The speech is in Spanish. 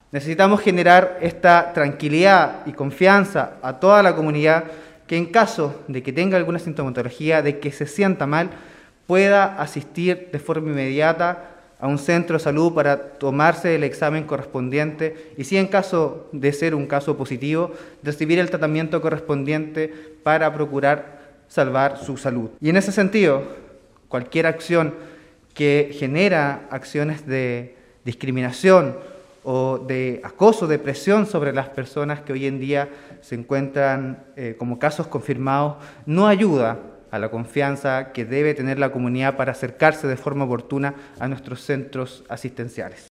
Necesitamos generar esta tranquilidad y confianza a toda la comunidad que en caso de que tenga alguna sintomatología, de que se sienta mal, pueda asistir de forma inmediata a un centro de salud para tomarse el examen correspondiente y si en caso de ser un caso positivo, recibir el tratamiento correspondiente para procurar salvar su salud. Y en ese sentido, cualquier acción que genera acciones de discriminación o de acoso, de presión sobre las personas que hoy en día se encuentran como casos confirmados, no ayuda a la confianza que debe tener la comunidad para acercarse de forma oportuna a nuestros centros asistenciales.